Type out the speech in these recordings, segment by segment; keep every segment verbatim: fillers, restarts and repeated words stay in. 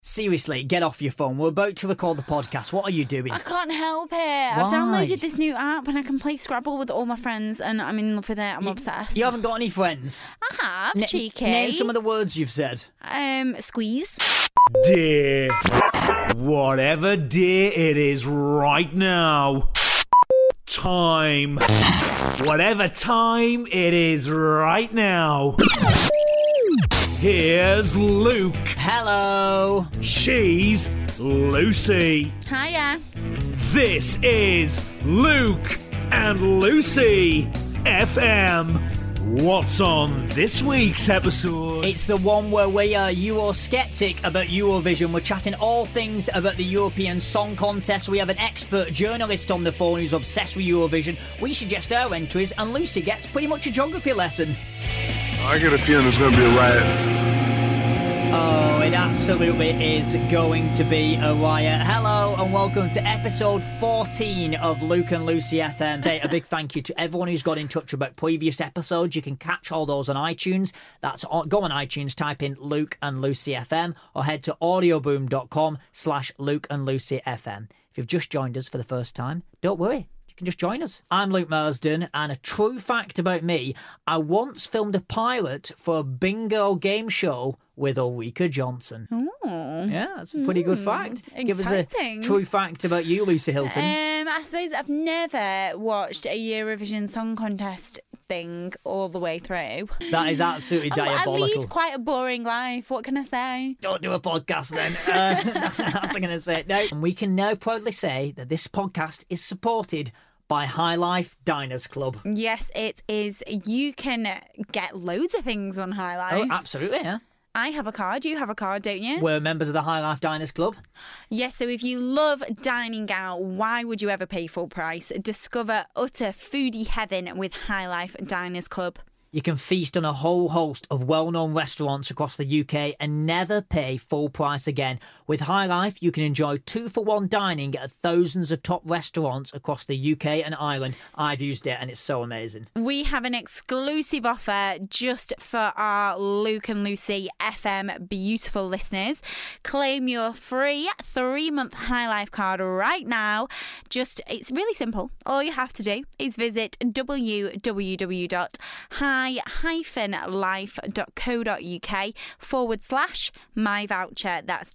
Seriously, get off your phone. We're about to record the podcast. What are you doing? I can't help it. I've Why? downloaded this new app and I can play Scrabble with all my friends and I'm in love with it. I'm you, obsessed. You haven't got any friends? I have, N- cheeky. Name some of the words you've said. Um, squeeze. Dear, whatever dear it is right now. Time, whatever time it is right now. Here's Luke. Hello. She's Lucy. Hiya. This is Luke and Lucy F M. What's on this week's episode? It's the one where we are Eurosceptic about Eurovision. We're chatting all things about the European Song Contest. We have an expert journalist on the phone who's obsessed with Eurovision. We suggest our entries and Lucy gets pretty much a geography lesson. I get a feeling it's going to be a riot. Oh, it absolutely is going to be a riot. Hello and welcome to episode fourteen of Luke and Lucy F M. Say a big thank you to everyone who's got in touch about previous episodes. You can catch all those on iTunes. That's on, go on iTunes, type in Luke and Lucy F M or head to audioboom.com slash Luke and Lucy F M. If you've just joined us for the first time, don't worry. Just join us. I'm Luke Marsden, and a true fact about me, I once filmed a pilot for a bingo game show with Ulrika Johnson. Ooh. Yeah, that's a pretty good fact. Exciting. Give us a true fact about you, Lucy Hilton. Um, I suppose I've never watched a Eurovision Song Contest thing all the way through. That is absolutely diabolical. I lead quite a boring life. What can I say? Don't do a podcast then. Uh, that's what I'm going to say. No. And we can now proudly say that this podcast is supported by High Life Diners Club. Yes, it is. You can get loads of things on High Life. Oh, absolutely, yeah. I have a card. You have a card, don't you? We're members of the High Life Diners Club. Yes, so if you love dining out, why would you ever pay full price? Discover utter foodie heaven with High Life Diners Club. You can feast on a whole host of well-known restaurants across the U K and never pay full price again. With High Life, you can enjoy two-for-one dining at thousands of top restaurants across the U K and Ireland. I've used it and it's so amazing. We have an exclusive offer just for our Luke and Lucy F M beautiful listeners. Claim your free three-month High Life card right now. Just, it's really simple. All you have to do is visit www.high-life.co.uk forward slash my voucher. That's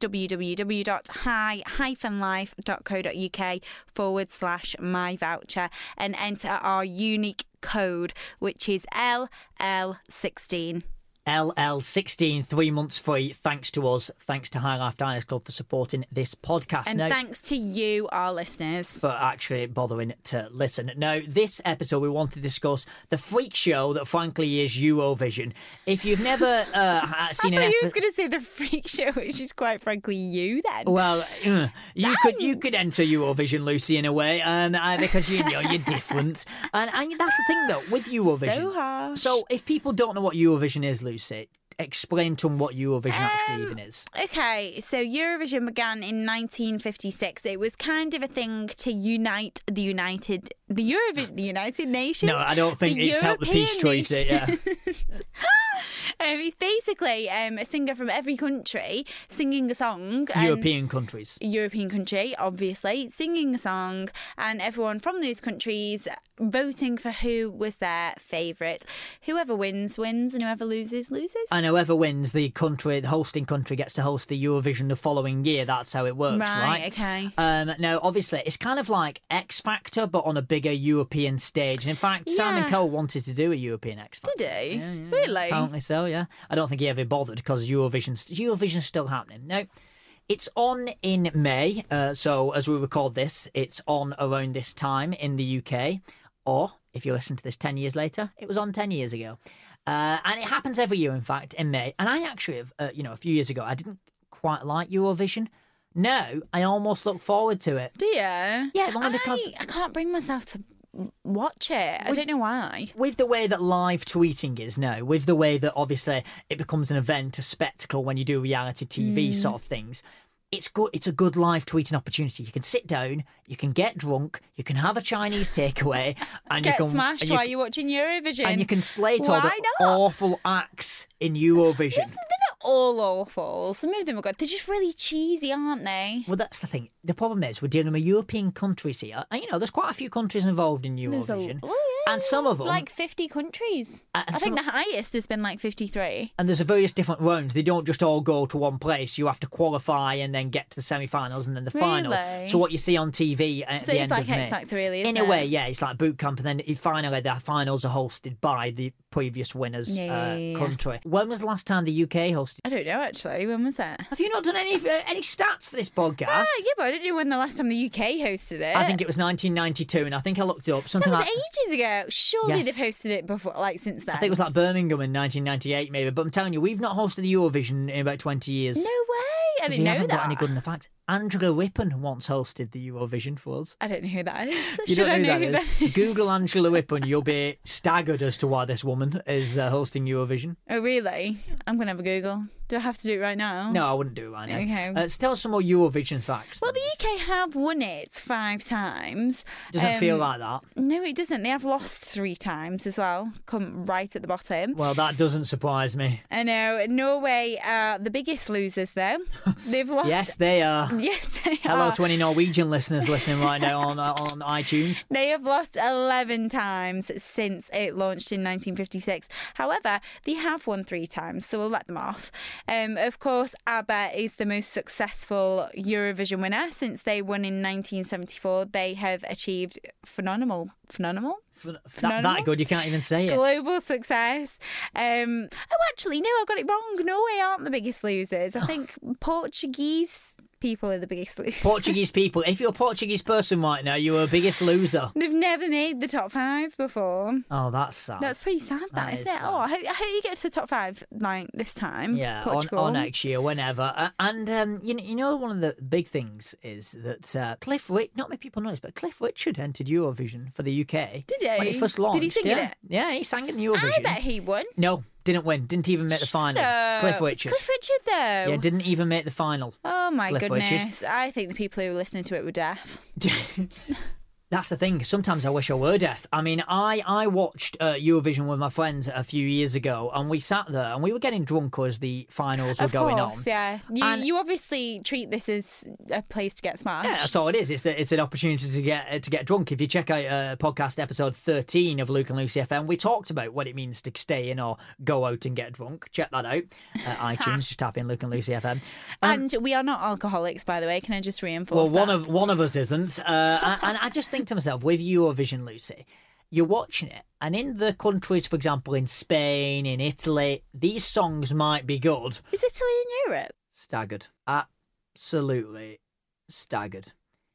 www.high-life.co.uk forward slash my voucher and enter our unique code, which is L L sixteen. L L sixteen, three months free, thanks to us. Thanks to High Life Diners Club for supporting this podcast. And now, thanks to you, our listeners, for actually bothering to listen. Now, this episode we want to discuss the freak show that frankly is Eurovision. If you've never uh, seen I an thought you episode... was going to say the freak show, which is quite frankly you then. Well, uh, you could you could enter Eurovision, Lucy, in a way, um, uh, because you know you're different, and, and that's the thing though with Eurovision. So harsh. So if people don't know what Eurovision is, Lucy, explain to them what Eurovision Um, actually even is. Okay, so Eurovision began in nineteen fifty-six. It was kind of a thing to unite the United, the Eurovision, the United Nations. No, I don't think the it's helped the peace European treaty. Yeah. Um, it's basically um, a singer from every country singing a song. and- European countries. European country, obviously, singing a song, and everyone from those countries voting for who was their favourite. Whoever wins, wins, and whoever loses, loses. And whoever wins, the country, the hosting country, gets to host the Eurovision the following year. That's how it works, right? Right, okay. Um, now, obviously, it's kind of like X Factor, but on a bigger European stage. And in fact, Simon Yeah. Cowell wanted to do a European X Factor. Did he? Yeah, yeah, Really? Apparently so, yeah. I don't think he ever bothered because Eurovision's, Eurovision's still happening. Now, it's on in May, uh, so as we record this, it's on around this time in the U K. Or, if you listen to this ten years later, it was on ten years ago. Uh, and it happens every year, in fact, in May. And I actually, have, uh, you know, a few years ago, I didn't quite like Eurovision. Now, I almost look forward to it. Do you? Yeah, only because... I, I can't bring myself to watch it. I don't know why. With the way that live tweeting is now, with the way that obviously it becomes an event, a spectacle when you do reality T V Mm. sort of things, it's good. It's a good live tweeting opportunity. You can sit down, you can get drunk, you can have a Chinese takeaway, and Get you can smashed and you, while you're watching Eurovision. and you can slate all Why the not? awful acts in Eurovision. Listen, they're all awful. Some of them are good. They're just really cheesy, aren't they? Well, that's the thing. The problem is we're dealing with European countries here. And, you know, there's quite a few countries involved in There's a- Eurovision. oh, yeah, and some of them... like fifty countries. And I think some- the highest has been like fifty-three. And there's a various different rounds. They don't just all go to one place. You have to qualify and then get to the semi-finals and then the final. Really? So what you see on T V at So the it's end like of May... X Factor, really, isn't In a way, it? yeah. It's like boot camp. And then it- finally the finals are hosted by the previous winners' Yeah, yeah, uh, yeah, yeah. country. When was the last time the U K hosted? I don't know, actually. When was it? Have you not done any uh, any stats for this podcast? Ah, yeah, but I don't know when the last time the U K hosted it. I think it was nineteen ninety-two, and I think I looked up something that was like... ages ago. Surely Yes. they've hosted it before, like since then. I think it was like Birmingham in nineteen ninety-eight, maybe. But I'm telling you, we've not hosted the Eurovision in about twenty years. No way! I we didn't know haven't that. got any good enough acts. Angela Rippon once hosted the Eurovision for us. I don't know who that is. You Should don't I know know who who that that is. is? Google Angela Rippon. You'll be staggered as to why this woman is uh, hosting Eurovision. Oh, really? I'm going to have a Google. Do I have to do it right now? No, I wouldn't do it right now. Okay. Uh, let's tell us some more Eurovision facts. Well, then. the U K have won it five times. Doesn't Um, feel like that. No, it doesn't. They have lost three times as well. Come right at the bottom. Well, that doesn't surprise me. I know. Norway are the biggest losers, though. They've lost. Yes, they are. Yes, they Hello are. to any Norwegian listeners listening right now on uh, on iTunes. They have lost eleven times since it launched in nineteen fifty-six. However, they have won three times, so we'll let them off. Um, of course, ABBA is the most successful Eurovision winner. Since they won in nineteen seventy-four, they have achieved phenomenal, phenomenal, F- that, Phenomenal. that good, you can't even say it. global success. Um, oh, actually, no, I got it wrong. Norway aren't the biggest losers. I think Portuguese people are the biggest losers. Portuguese people, if you're a Portuguese person right now, you're a biggest loser. They've never made the top five before. Oh, that's sad. That's pretty sad, that, That isn't is it? sad. Oh, I hope, I hope you get to the top five like this time. Yeah, on, Portugal. or next year, whenever. Uh, and um, you know, you know, one of the big things is that uh, Cliff Richard, not many people know this, but Cliff Richard entered Eurovision for the U K. Did he? When he first Did launched. he sing in yeah. it? Yeah, he sang in the Eurovision. I bet he won. No, didn't win. Didn't even make the final. No, Cliff it's Richard. Cliff Richard, though. Yeah, didn't even make the final. Oh my Cliff goodness! Richard. I think the people who were listening to it were deaf. That's the thing. Sometimes I wish I were deaf. I mean, I, I watched uh, Eurovision with my friends a few years ago, and we sat there and we were getting drunk as the finals were Of going course, on. yeah. You, And- you obviously treat this as a place to get smashed. Yeah, that's all it is. It's a, it's an opportunity to get uh, to get drunk. If you check out uh, podcast episode thirteen of Luke and Lucy F M, we talked about what it means to stay in or go out and get drunk. Check that out. Uh, iTunes, just type in Luke and Lucy F M. Um, And we are not alcoholics, by the way. Can I just well, reinforce one that? of one of us isn't. Uh, and, and I just think to myself, with Eurovision, Lucy, you're watching it, and in the countries, for example, in Spain, in Italy, these songs might be good. Is Italy in Europe? Staggered. Absolutely staggered.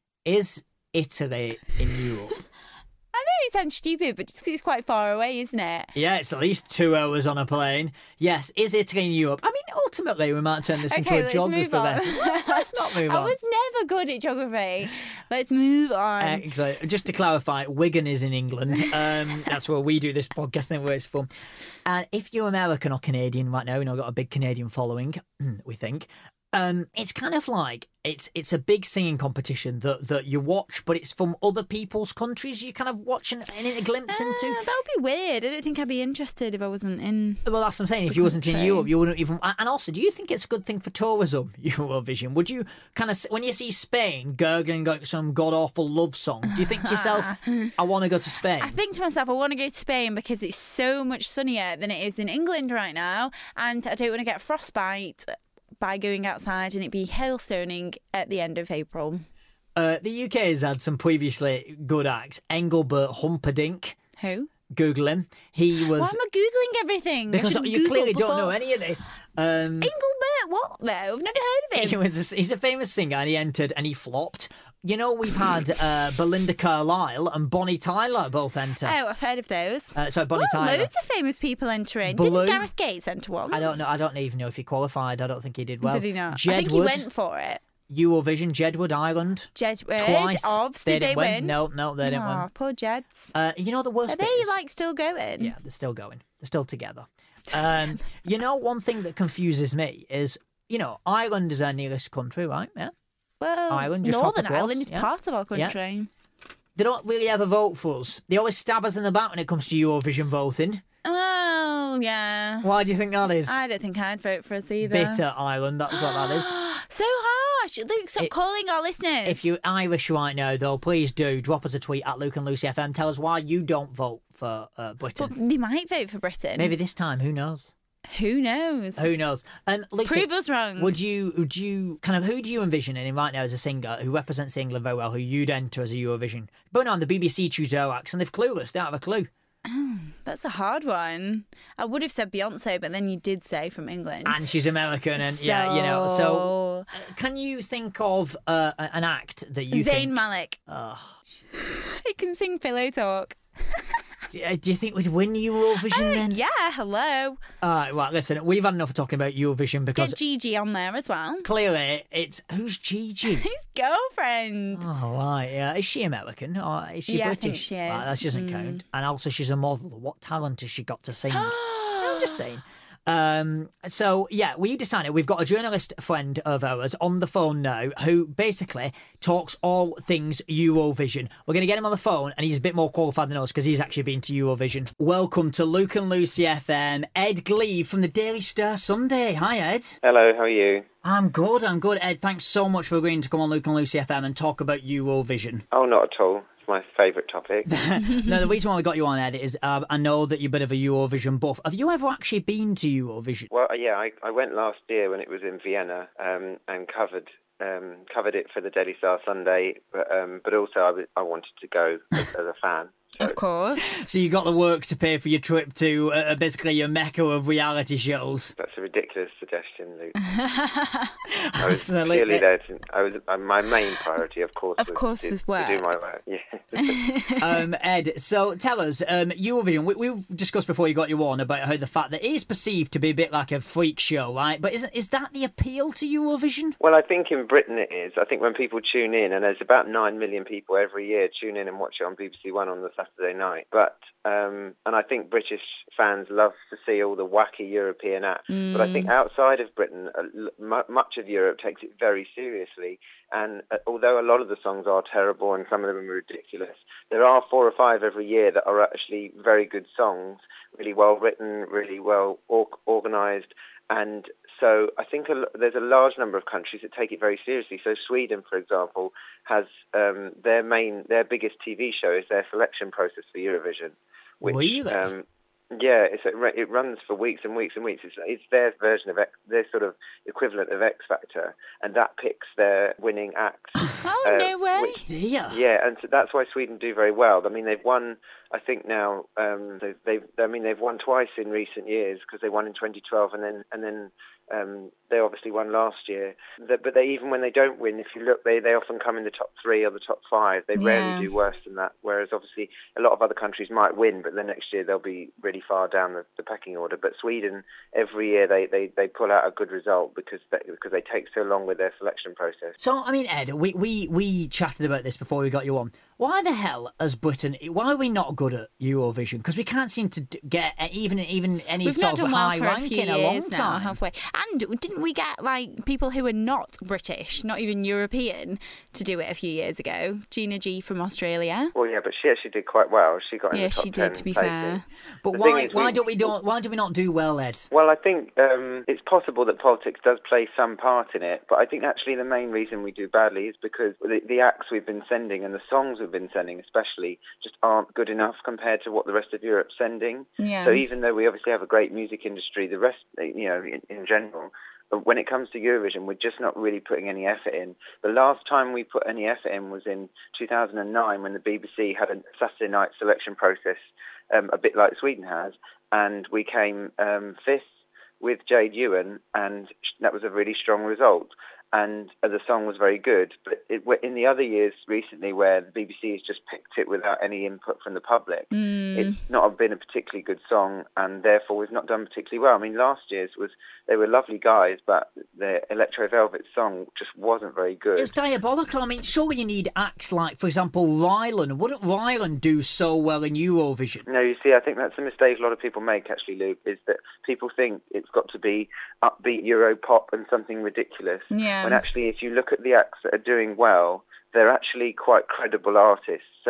Is Italy in Europe? I know it sounds stupid, but just 'cause it's quite far away, isn't it? Yeah, it's at least two hours on a plane. Yes, is Italy in Europe? I mean, ultimately, we might turn this Okay, into a let's geography move on. lesson. Let's, let's not move I on. was never good at geography. Let's move on. Excellent. Just to clarify, Wigan is in England. Um, that's where we do this podcast. Then where it's from. And if you're American or Canadian right now, you know, got a big Canadian following, we think. Um, it's kind of like it's it's a big singing competition that, that you watch, but it's from other people's countries. You kind of watch and, and a glimpse Ah, into. that would be weird. I don't think I'd be interested if I wasn't in. Well, that's what I'm saying. If the you wasn't in country. Europe, you wouldn't even. And also, do you think it's a good thing for tourism, Eurovision? Would you kind of, when you see Spain gurgling like some god awful love song, do you think to yourself, "I want to go to Spain"? I think to myself, I want to go to Spain because it's so much sunnier than it is in England right now, and I don't want to get frostbite by going outside and it be hailstoning at the end of April. Uh, the U K has had some previously good acts. Engelbert Humperdinck. Who? Google him. He was Why am I googling everything? I because should you Google clearly don't know before. any of this. Um, Engelbert, what though? I've never heard of he him. was a, he's a famous singer, and he entered and he flopped. You know, we've had uh, Belinda Carlisle and Bonnie Tyler both enter. Oh, I've heard of those. Uh, sorry, Bonnie Well, Tyler. loads of famous people entering. Blue. Didn't Gareth Gates enter once? I don't know. I don't even know if he qualified. I don't think he did well. Did he not? Jedward, I think he went for it. Eurovision, Jedward, Ireland. Jedward, Twice. Obviously they they didn't win. No, no, they didn't Aw, win. poor Jeds. Uh, you know the worst Are bit they is- like still going? Yeah, they're still going. They're still together. Um, you know, one thing that confuses me is, you know, Ireland is our nearest country, right? Yeah. Well, Ireland, just hop Northern across, Ireland is yeah. part of our Yeah. country. They don't really ever vote for us. They always stab us in the back when it comes to Eurovision voting. Well, Well, yeah. Why do you think that is? I don't think I'd vote for us either. Bitter Ireland, that's what that is. So harsh. Luke, stop It- calling our listeners. If you're Irish right now, though, please do drop us a tweet at Luke and Lucy F M. Tell us why you don't vote for uh, Britain. But they might vote for Britain. Maybe this time, who knows? Who knows? Who knows? Um, Lucy, Prove us wrong. Would you, would you, kind of, who do you envision in right now as a singer who represents England very well, who you'd enter as a Eurovision? But no, the B B C choose their acts and they're clueless. They don't have a clue. That's a hard one. I would have said Beyonce, but then you did say from England. And she's American, and yeah, you know. So, uh, can you think of uh, an act that you Zayn think? Malik. Oh, He can sing Pillow Talk. do, uh, do you think we'd win Eurovision Uh, then? yeah, hello. All right, right. Listen, we've had enough of talking about Eurovision because Get Gigi on there as well. clearly it's who's Gigi. His girlfriend. Oh, right, yeah. Is she American or is she Yeah, I British? think she is. Right, that doesn't Mm. count. And also, she's a model. What talent has she got to sing? No, I'm just saying. Um, so, yeah, we decided we've got a journalist friend of ours on the phone now who basically talks all things Eurovision. We're going to get him on the phone and he's a bit more qualified than us because he's actually been to Eurovision. Welcome to Luke and Lucy F M. Ed Gleave from the Daily Star Sunday. Hi, Ed. Hello, how are you? I'm good, I'm good. Ed, thanks so much for agreeing to come on Luke and Lucy F M and talk about Eurovision. Oh, not at all. It's my favourite topic. No, the reason why we got you on, Ed, is uh, I know that you're a bit of a Eurovision buff. Have you ever actually been to Eurovision? Well, yeah, I, I went last year when it was in Vienna um, and covered um, covered it for the Daily Star Sunday, but, um, but also I, w- I wanted to go as, as a fan. So, Of course. So you got the work to pay for your trip to uh, basically your mecca of reality shows. that's a ridiculous suggestion, Luke. I was Absolutely. purely there to... I was, uh, my main priority, of course, Of was, course, to, was to work. do my work. Yeah. um, Ed, so tell us, um, Eurovision, we, we've discussed before you got you on about how the fact that it is perceived to be a bit like a freak show, right? But is, is that the appeal to Eurovision? Well, I think in Britain it is. I think when people tune in, and there's about nine million people every year tune in and watch it on B B C One on the Saturday night. But um, and I think British fans love to see all the wacky European acts. Mm. But I think outside of Britain, uh, l- much of Europe takes it very seriously. And uh, although a lot of the songs are terrible and some of them are ridiculous, there are four or five every year that are actually very good songs, really well written, really well or- organised. And so I think a, there's a large number of countries that take it very seriously. So Sweden, for example, has um, their main, their biggest T V show is their selection process for Eurovision. Which, Really? Um, yeah, it's, it runs for weeks and weeks and weeks. It's, it's their version of X, their sort of equivalent of X Factor, and that picks their winning acts. Oh, uh, no way. which- Dear. yeah, and so that's why Sweden do very well. I mean, they've won. I think now um, they've, they've. I mean, they've won twice in recent years because they won in twenty twelve and then and then um, they obviously won last year. The, but they even when they don't win, if you look, they they often come in the top three or the top five. They Yeah. rarely do worse than that. Whereas obviously a lot of other countries might win, but the next year they'll be really far down the, the pecking order. But Sweden, every year they, they, they pull out a good result because they, because they take so long with their selection process. So, I mean, Ed, we, we, we chatted about this before we got you on. Why the hell, as Britain, why are we not good at Eurovision? Because we can't seem to d- get even even any We've not sort of done well high for a rank few in a long years now, time. have we? And didn't we get like people who are not British, not even European, to do it a few years ago? Gina G from Australia. Well, yeah, but she actually did quite well. She got in Yeah, the top she ten did, to be places. fair. But The why thing is, why we- don't we don't why do we not do well, Ed? Well, I think um, it's possible that politics does play some part in it, but I think actually the main reason we do badly is because the, the acts we've been sending and the songs we've been sending especially just aren't good enough compared to what the rest of Europe's sending. Yeah. So even though we obviously have a great music industry, the rest, you know, in, in general, but when it comes to Eurovision, we're just not really putting any effort in. The last time we put any effort in was in two thousand nine when the B B C had a Saturday night selection process, um, a bit like Sweden has, and we came um, fifth with Jade Ewan, and that was a really strong result. And uh, the song was very good. But it, in the other years recently where the B B C has just picked it without any input from the public, Mm. it's not been a particularly good song, and therefore we've not done particularly well. I mean, last year's was, they were lovely guys, but the Electro Velvet song just wasn't very good. It was diabolical. I mean, surely you need acts like, for example, Rylan. Wouldn't Rylan do so well in Eurovision? No, you see, I think that's a mistake a lot of people make, actually, Luke, is that people think it's got to be upbeat Euro pop and something ridiculous. Yeah. When actually, if you look at the acts that are doing well, they're actually quite credible artists. So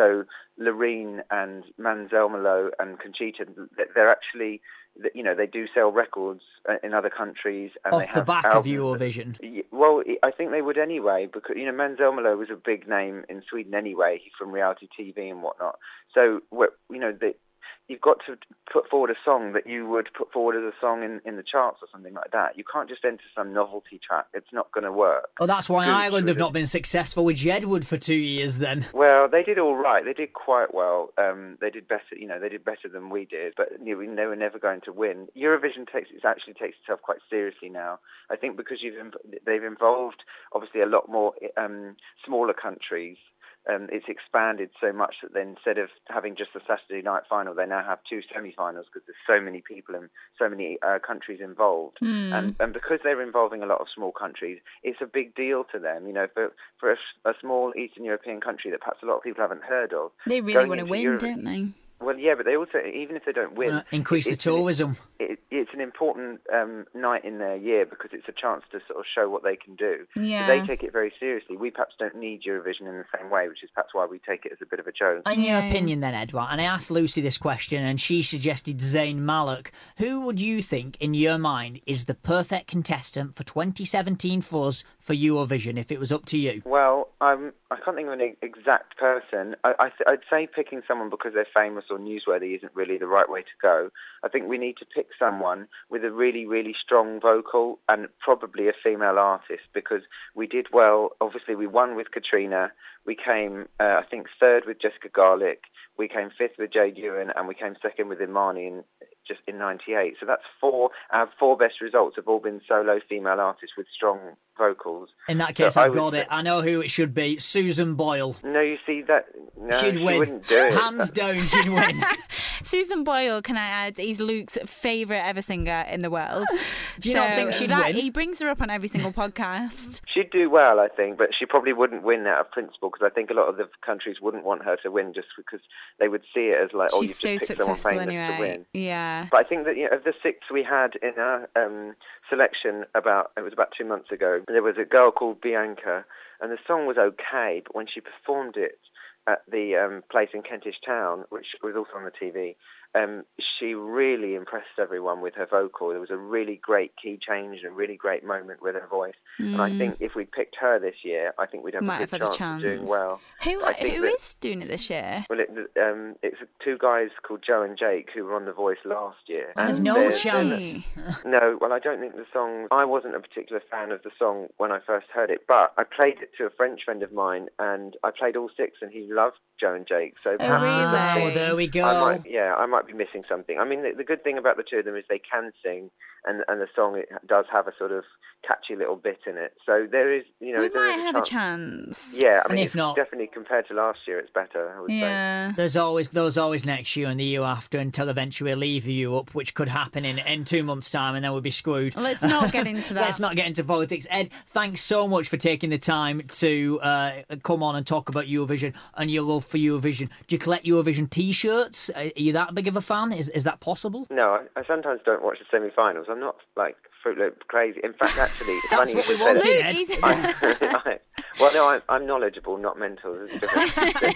Loreen and Manzelmelo and Conchita, they're actually, you know, they do sell records in other countries. And Off they the have back albums. of Eurovision. Well, I think they would anyway, because, you know, Manzelmelo was a big name in Sweden anyway. He's from reality T V and whatnot. So, you know, the, you've got to put forward a song that you would put forward as a song in, in the charts or something like that. You can't just enter some novelty track. It's not going to work. Oh, that's why Good, Ireland have really. not been successful with Jedward for two years then. Well, they did all right. They did quite well. Um, they did better, you know, they did better than we did, but you know, they were never going to win. Eurovision takes it actually takes itself quite seriously now. I think because you've they've involved obviously a lot more um, smaller countries. Um, it's expanded so much that then instead of having just the Saturday night final, they now have two semi-finals because there's so many people and so many uh, countries involved. Mm. And, and because they're involving a lot of small countries, it's a big deal to them. You know, for, for a, a small Eastern European country that perhaps a lot of people haven't heard of. They really going want to into win, Europe- don't they? Well, yeah, but they also, even if they don't win... Uh, increase the it's an- tourism. It, it's an important um, night in their year because it's a chance to sort of show what they can do. Yeah. So they take it very seriously. We perhaps don't need Eurovision in the same way, which is perhaps why we take it as a bit of a joke. In your Yeah. opinion then, Edward, and I asked Lucy this question and she suggested Zayn Malik. Who would you think, in your mind, is the perfect contestant for twenty seventeen for us for Eurovision, if it was up to you? Well, I'm, I can't think of an exact person. I, I th- I'd say picking someone because they're famous or newsworthy isn't really the right way to go. I think we need to pick someone with a really, really strong vocal and probably a female artist because we did well. Obviously, we won with Katrina. We came, uh, I think, third with Jessica Garlick. We came fifth with Jade Ewan, and we came second with Imani in just in ninety-eight. So that's four. Our four best results have all been solo female artists with strong vocals. In that case, So I I've would got say- it. I know who it should be. Susan Boyle. No, you see that? No, she'd she win. wouldn't do it. Hands down, she'd win. Susan Boyle, can I add, is Luke's favourite ever singer in the world. Do you not think she'd that, win? He brings her up on every single podcast. She'd do well, I think, but she probably wouldn't win out of principle because I think a lot of the countries wouldn't want her to win just because they would see it as like, oh, She's you've so just picked someone successful famous anyway. to win. Yeah. But I think that, you know, of the six we had in our um, selection about, it was about two months ago, there was a girl called Bianca, and the song was okay, but when she performed it at the um, place in Kentish Town, which was also on the T V, um, she really impressed everyone with her vocal. There was a really great key change and a really great moment with her voice. Mm. And I think if we picked her this year, I think we'd have Might a have good had a chance, of doing chance. well. Who I think who that- is doing it this year? Well, it, um, it's two guys called Joe and Jake who were on The Voice last year. I have And no they're- chance. Really? No, well, I don't think the song... I wasn't a particular fan of the song when I first heard it, but I played it to a French friend of mine, and I played all six, and he loved Joe and Jake. So perhaps really? with the Oh, thing, there we go. I might, yeah, I might be missing something. I mean, the, the good thing about the two of them is they can sing, and and the song it does have a sort of catchy little bit in it. So there is, you know, We there might is have a a chance. chance. Yeah, I And mean, if it's not- definitely compared to last year, it's better, I would say. Yeah. There's always those always next year and the year after until eventually we leave you up, which could happen in, in two months' time, and then we'll be screwed. Let's not get into that. Let's not get into politics. Ed, thanks so much for taking the time to uh, come on and talk about Eurovision and your love for Eurovision. Do you collect Eurovision T-shirts? Are you that big of a fan? Is is that possible? No, I, I sometimes don't watch the semi-finals. I'm not, like, Fruit Loop crazy. In fact, actually, it's That's funny what you we should say wanted, that. Ed. I, I, well, no, I'm, I'm knowledgeable, not mental. There's a difference.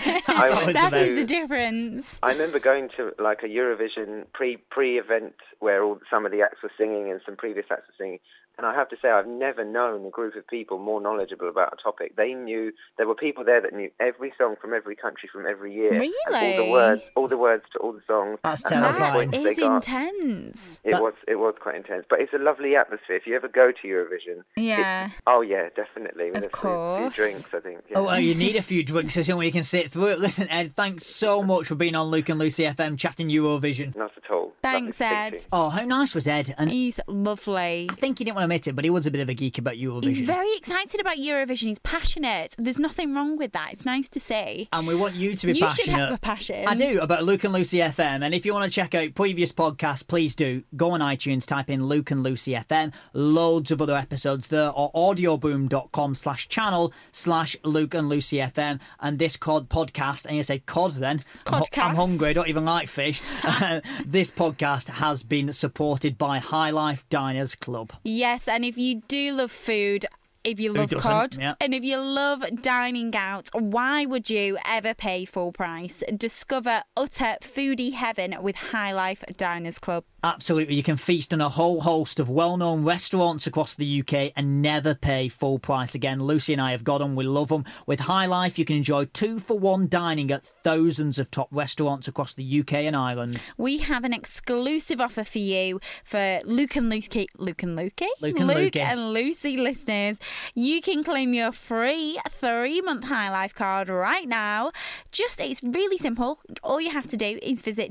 I always went That the is to- the difference. I remember going to like a Eurovision pre pre event where all some of the acts were singing and some previous acts were singing, and I have to say I've never known a group of people more knowledgeable about a topic. They knew there were people there that knew every song from every country from every year, and all Really? the words, all the words to all the songs. That's and how many terrifying. That points they is got. intense. It That- was it was quite intense, but it's a lovely atmosphere. If you ever go to Eurovision, Yeah. oh yeah, definitely. With Of a few- course. few drinks, I think. Yeah. Oh, well, you need a few drinks so someone you can sit through it. Listen, Ed, thanks so much for being on Luke and Lucy F M chatting Eurovision. Not at all. Thanks, Lovely to Ed. speak to you. Oh, how nice was Ed? And He's lovely. I think he didn't want to admit it, but he was a bit of a geek about Eurovision. He's very excited about Eurovision. He's passionate. There's nothing wrong with that. It's nice to see. and we want you to be You passionate. should have a passion. I do, about Luke and Lucy F M. And if you want to check out previous podcasts, please do. Go on iTunes, type in Luke and Lucy F M. Loads of other episodes there, or audioboom.com slash channel slash Luke and Lucy F M. And this cod podcast, and you say cod then. I'm, hu- Podcast. I'm hungry, I don't even like fish. This podcast has been supported by High Life Diners Club. Yes, and if you do love food, if you Who love doesn't? cod Yeah. and if you love dining out, why would you ever pay full price? Discover utter foodie heaven with High Life Diners Club. Absolutely, you can feast on a whole host of well-known restaurants across the U K and never pay full price again. Lucy and I have got them, we love them. With High Life, you can enjoy two-for-one dining at thousands of top restaurants across the U K and Ireland. We have an exclusive offer for you for Luke and Lucy, Luke and Lucy, Luke and Luke Lucy. and Lucy listeners. You can claim your free three-month High Life card right now. Just, it's really simple. All you have to do is visit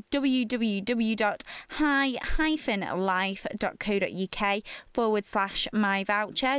www.high-life.co.uk forward slash my voucher,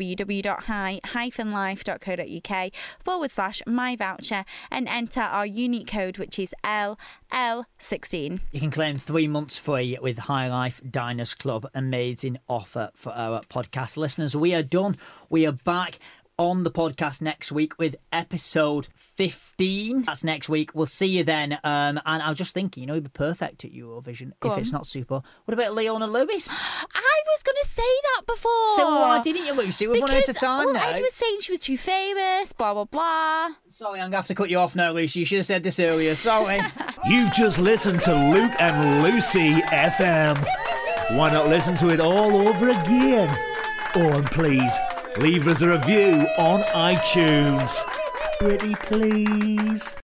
www.high-life.co.uk forward slash my voucher, and enter our unique code, which is L L sixteen. You can claim three months free with High Life Diners Club. Amazing offer for our podcast listeners. We are done. We are back on the podcast next week with episode fifteen. That's next week. We'll see you then. Um, and I was just thinking, you know, he'd be perfect at Eurovision Go if on. it's not super. What about Leona Lewis? I was going to say that before. So why didn't you, Lucy? We've run out of Because, time well, now. Ed was saying she was too famous, blah, blah, blah. Sorry, I'm going to have to cut you off now, Lucy. You should have said this earlier. Sorry. You've just listened to Luke and Lucy F M. Why not listen to it all over again? Oh, and please, leave us a review on iTunes. Pretty please.